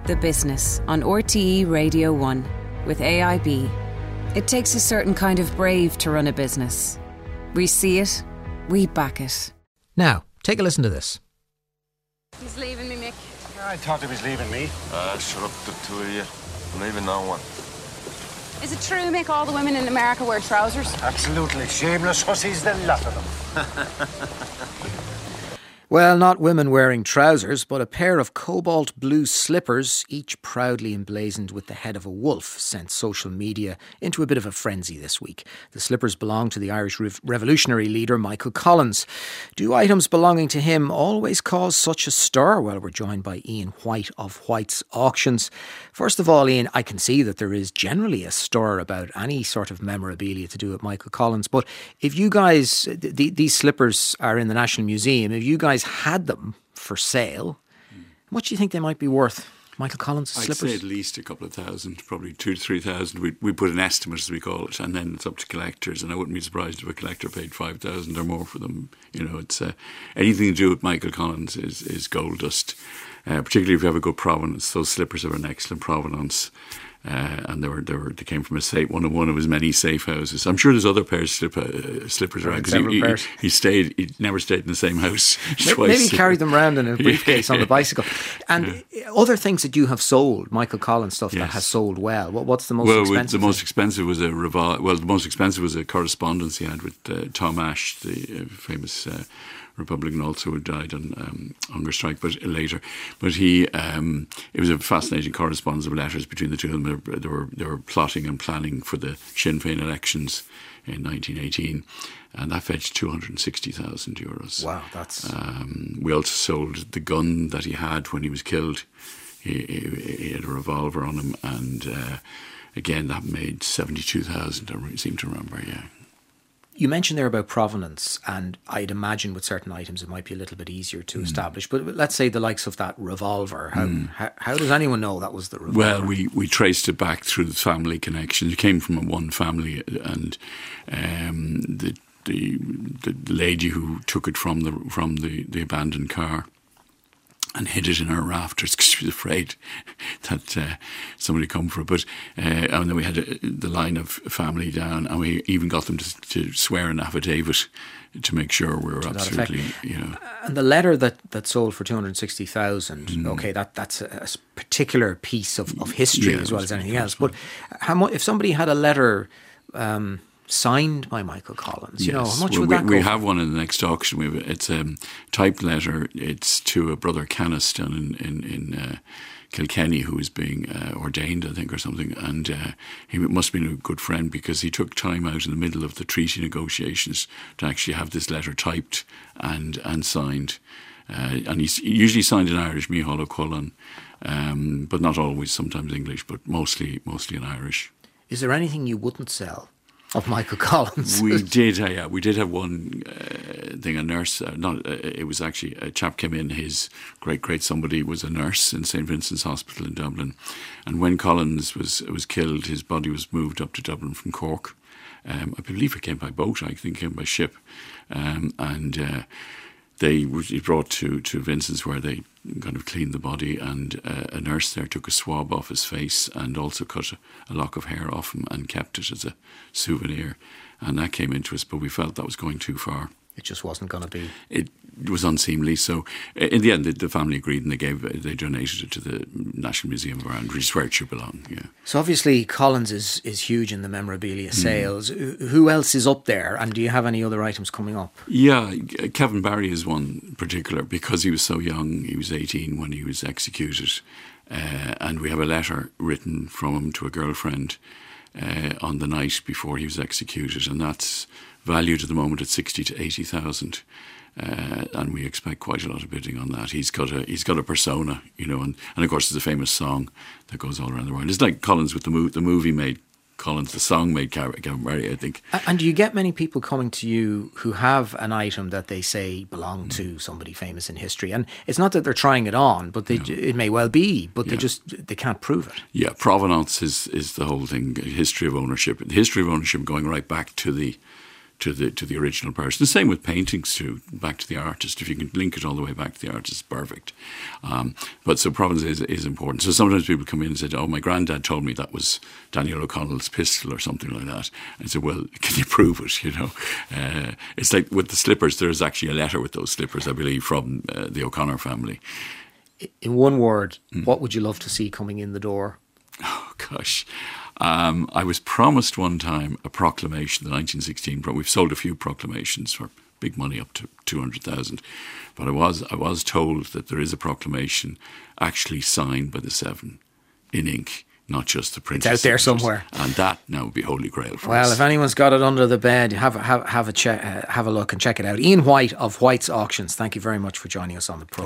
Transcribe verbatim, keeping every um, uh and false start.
The Business on R T E Radio one with A I B. It takes a certain kind of brave to run a business. We see it, we back it. Now, take a listen to this. He's leaving me, Mick. I thought he was leaving me. Ah, uh, shut up, the two of you. I'm leaving no one. Is it true, Mick, all the women in America wear trousers? Absolutely. Shameless hussies, the lot of them. Well, not women wearing trousers, but a pair of cobalt blue slippers, each proudly emblazoned with the head of a wolf, sent social media into a bit of a frenzy this week. The slippers belong to the Irish Rev- revolutionary leader Michael Collins. Do items belonging to him always cause such a stir? Well, we're joined by Ian White of White's Auctions. First of all, Ian, I can see that there is generally a stir about any sort of memorabilia to do with Michael Collins, but if you guys, th- these slippers are in the National Museum, if you guys had them for sale, what do you think they might be worth? Michael Collins' I'd slippers? say at least a couple of thousand, probably two to three thousand. We we put an estimate, as we call it, and then it's up to collectors. And I wouldn't be surprised if a collector paid five thousand or more for them. You know, it's uh, anything to do with Michael Collins is is gold dust. Uh, particularly if you have a good provenance. Those slippers have an excellent provenance. Uh, and they were, they were they came from a safe one of one of his many safe houses. I'm sure there's other pairs of slip, uh, slippers around because he, he, he stayed he never stayed in the same house twice. Maybe he carried them around in a briefcase on the bicycle. And yeah. Other things that you have sold, Michael Collins stuff yes. that has sold well. What, what's the most well, expensive? Well, the most expensive was a revol- Well, the most expensive was a correspondence he had with uh, Tom Ash, the uh, famous. Uh, Republican also who died on um, hunger strike, but later. But he, um, it was a fascinating correspondence of letters between the two of them. They were they were plotting and planning for the Sinn Féin elections in nineteen eighteen, and that fetched two hundred and sixty thousand euros. Wow, that's. Um, we also sold the gun that he had when he was killed. He, he, he had a revolver on him, and uh, again that made seventy-two thousand. I seem to remember, yeah. You mentioned there about provenance, and I'd imagine with certain items it might be a little bit easier to mm. establish. But let's say the likes of that revolver. How, mm. how, how does anyone know that was the revolver? Well, we, we traced it back through the family connections. It came from one family, and um, the, the the lady who took it from the from the, the abandoned car and hid it in her rafters because she was afraid that uh, somebody would come for it. But uh, and then we had uh, the line of family down, and we even got them to, to swear an affidavit to make sure we were absolutely, you know. And the letter that, that sold for two hundred sixty thousand, mm. okay, that that's a, a particular piece of, of history yeah, as well as anything else. But how much, if somebody had a letter Um, signed by Michael Collins, you yes. know, how much well, would we, that go we for? have one in the next auction. We have, it's a um, typed letter. It's to a brother Canis down in in, in uh, Kilkenny, who is being uh, ordained, I think, or something. And uh, he must have been a good friend because he took time out in the middle of the treaty negotiations to actually have this letter typed and and signed. Uh, and he's usually signed in Irish, Mícheál Ó Cualann, um, but not always. Sometimes English, but mostly mostly in Irish. Is there anything you wouldn't sell of Michael Collins? We did, uh, yeah, we did have one uh, thing. A nurse, uh, not uh, it was actually a chap came in. His great great somebody was a nurse in Saint Vincent's Hospital in Dublin, and when Collins was was killed, his body was moved up to Dublin from Cork. Um, I believe it came by boat. I think it came by ship, um, and. Uh, They were brought to, to Vincent's where they kind of cleaned the body, and uh, a nurse there took a swab off his face and also cut a, a lock of hair off him and kept it as a souvenir. And that came into us, but we felt that was going too far. It just wasn't going to be. It was unseemly. So in the end, the, the family agreed, and they gave they donated it to the National Museum of Ireland, which is where it should belong. Yeah. So obviously Collins is is huge in the memorabilia sales. Mm. Who else is up there, and do you have any other items coming up? Yeah, Kevin Barry is one particular because he was so young. He was eighteen when he was executed, uh, and we have a letter written from him to a girlfriend uh, on the night before he was executed, and that's valued at the moment at sixty to eighty thousand, uh, and we expect quite a lot of bidding on that. He's got a he's got a persona, you know, and, and of course there's a famous song that goes all around the world. It's like Collins with the movie. The movie made Collins. The song made Kevin Barry, I think. And do you get many people coming to you who have an item that they say belonged mm. to somebody famous in history? And it's not that they're trying it on, but they, no. it may well be, but yeah. they just they can't prove it. Yeah, provenance is is the whole thing. History of ownership. The history of ownership going right back to the. to the to the original person. The same with paintings too, back to the artist. If you can link it all the way back to the artist, it's perfect. Um, but so provenance is, is important. So sometimes people come in and say, oh, my granddad told me that was Daniel O'Connell's pistol or something like that. And I said, well, can you prove it, you know? Uh, it's like with the slippers, there's actually a letter with those slippers, I believe, from uh, the O'Connor family. In one word, mm. what would you love to see coming in the door? Oh, gosh. Um, I was promised one time a proclamation, the nineteen sixteen. We've sold a few proclamations for big money, up to two hundred thousand. But I was I was told that there is a proclamation actually signed by the Seven in ink, not just the printed. It's out there somewhere, and that now would be holy grail for well, us. Well, if anyone's got it under the bed, have have have a check, uh, have a look and check it out. Ian White of White's Auctions. Thank you very much for joining us on the programme.